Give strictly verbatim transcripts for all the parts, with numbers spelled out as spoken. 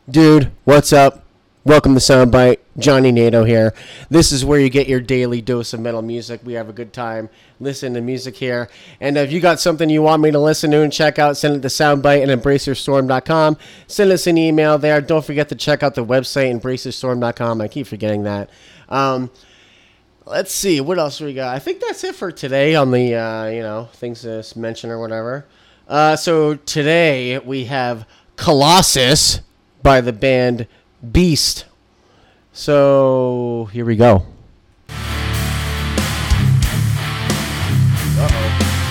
Dude, what's up? Welcome to Soundbite. Johnny Nato here. This is where you get your daily dose of metal music. We have a good time listening to music here. And if you got something you want me to listen to and check out, send it to soundbite at embrace your storm dot com. Send us an email there. Don't forget to check out the website, embrace your storm dot com. I keep forgetting that. Um, let's see. What else we got? I think that's it for today on the, uh, you know, things to mention or whatever. Uh, so today we have Colossus by the band Beast. So here we go. Uh-oh.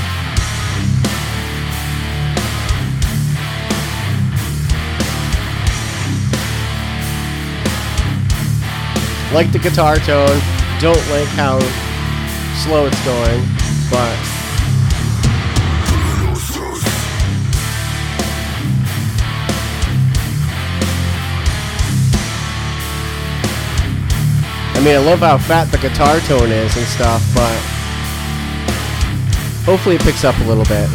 Like the guitar tone, don't like how slow it's going, but I mean, I love how fat the guitar tone is and stuff, but hopefully it picks up a little bit.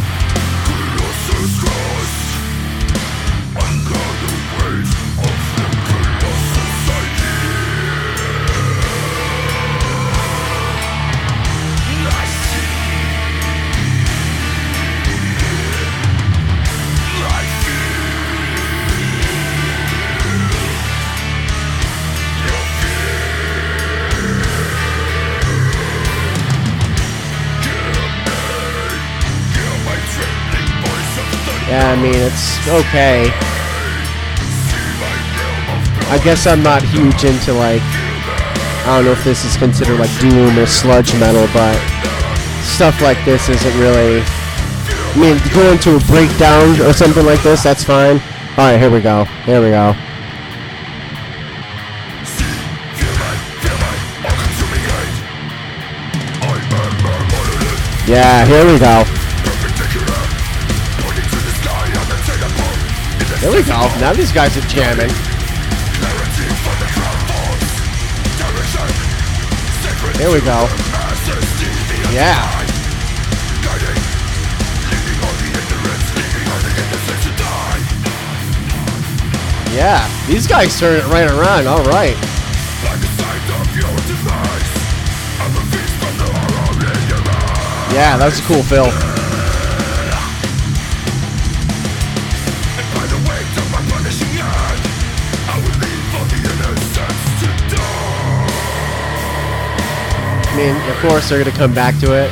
Yeah, I mean, it's okay. I guess I'm not huge into, like, I don't know if this is considered, like, doom or sludge metal, but stuff like this isn't really, I mean, going to a breakdown or something like this, that's fine. Alright, here we go. Here we go. Yeah, here we go. There we go. Now these guys are jamming. There we go. Yeah. Yeah. These guys turn it right around. All right. Yeah, that was a cool fill. I mean, of course they're going to come back to it.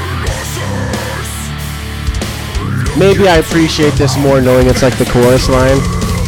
Maybe I appreciate this more knowing it's like the chorus line.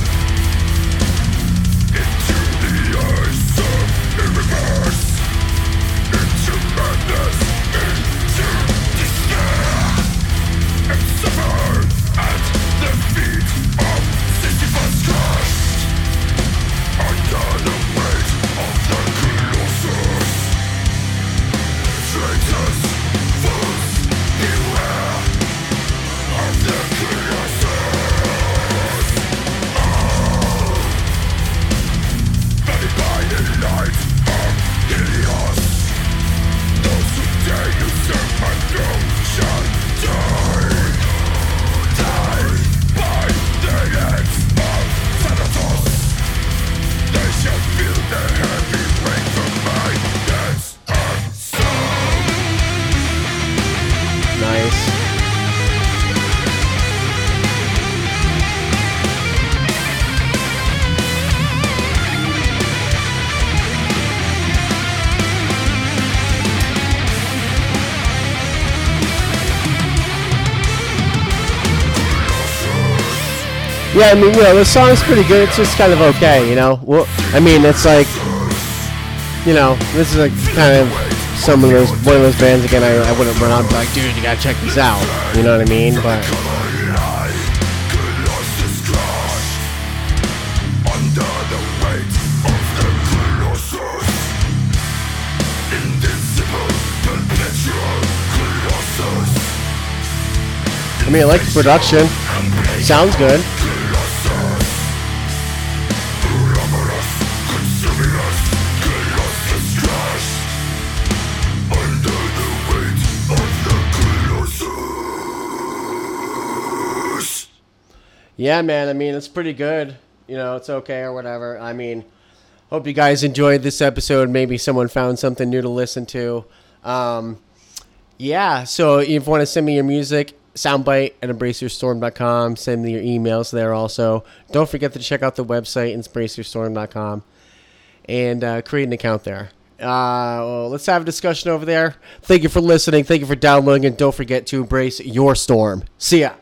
Yeah, I mean, you know, the song's pretty good. It's just kind of okay, you know. Well, I mean, it's like, you know, this is like kind of some of those one of those bands again. I, I wouldn't run out and be like, dude, you gotta check this out. You know what I mean? But I mean, I like the production. Sounds good. Yeah, man, I mean, it's pretty good. You know, it's okay or whatever. I mean, hope you guys enjoyed this episode. Maybe someone found something new to listen to. Um, yeah, so if you want to send me your music, soundbite at embrace your storm dot com. Send me your emails there also. Don't forget to check out the website, embrace your storm dot com, and uh, create an account there. Uh, well, let's have a discussion over there. Thank you for listening. Thank you for downloading, and don't forget to embrace your storm. See ya.